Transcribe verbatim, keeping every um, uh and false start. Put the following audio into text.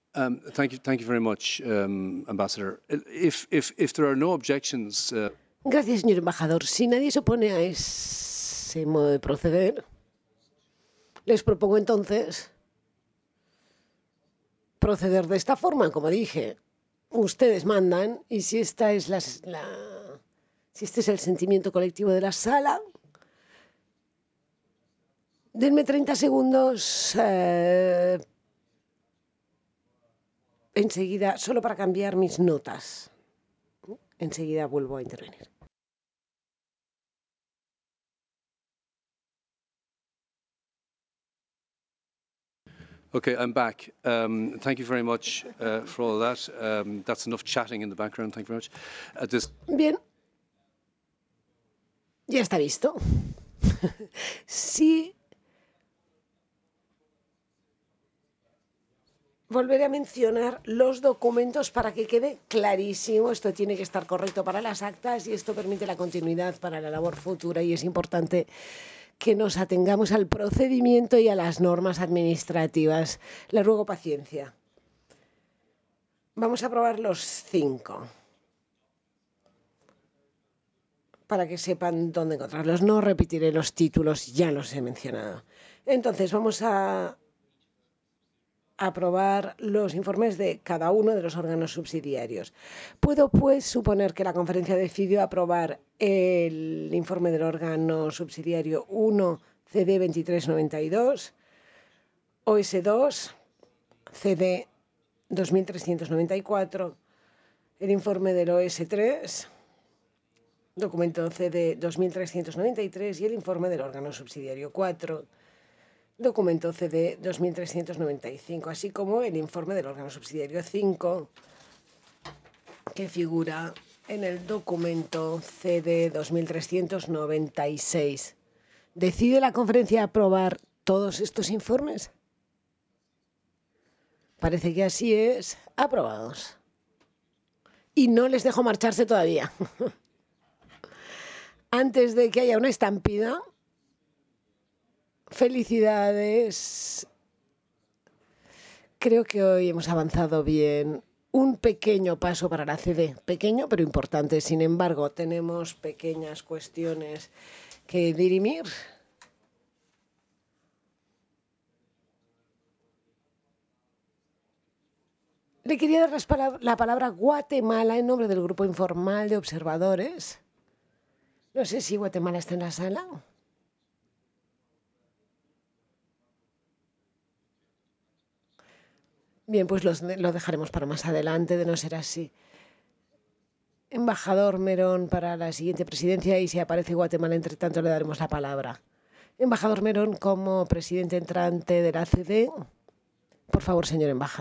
Um, thank you, thank you very much, um, Ambassador. If, if, if there are no objections. Uh... Gracias, señor embajador. Si nadie se opone a ese modo de proceder, les propongo entonces proceder de esta forma, como dije. Ustedes mandan y si esta es la, la si este es el sentimiento colectivo de la sala, denme treinta segundos eh, enseguida, solo para cambiar mis notas. Enseguida vuelvo a intervenir. Okay, I'm back. Um, thank you very much uh, for all that. Um, that's enough chatting in the background. Thank you very much. Uh, this... Bien. Ya está visto. Sí. Volveré a mencionar los documentos para que quede clarísimo. Esto tiene que estar correcto para las actas y esto permite la continuidad para la labor futura y es importante que nos atengamos al procedimiento y a las normas administrativas. Les ruego paciencia. Vamos a probar los cinco para que sepan dónde encontrarlos. No repetiré los títulos, ya los he mencionado. Entonces vamos a aprobar los informes de cada uno de los órganos subsidiarios. Puedo, pues, suponer que la conferencia decidió aprobar el informe del órgano subsidiario uno C D veintitrés noventa y dos, O S dos C D dos mil trescientos noventa y cuatro, el informe del O S tres, documento C D dos mil trescientos noventa y tres y el informe del órgano subsidiario cuatro, documento C D dos mil trescientos noventa y cinco, así como el informe del órgano subsidiario cinco, que figura en el documento C D dos mil trescientos noventa y seis. ¿Decide la conferencia aprobar todos estos informes? Parece que así es. Aprobados. Y no les dejo marcharse todavía. Antes de que haya una estampida, felicidades. Creo que hoy hemos avanzado bien. Un pequeño paso para la C D. Pequeño pero importante. Sin embargo, tenemos pequeñas cuestiones que dirimir. Le quería dar la palabra a Guatemala en nombre del Grupo Informal de Observadores. No sé si Guatemala está en la sala. Bien, pues los, lo dejaremos para más adelante, de no ser así. Embajador Merón para la siguiente presidencia y si aparece Guatemala, entre tanto, le daremos la palabra. Embajador Merón como presidente entrante de la A C D. Por favor, señor embajador.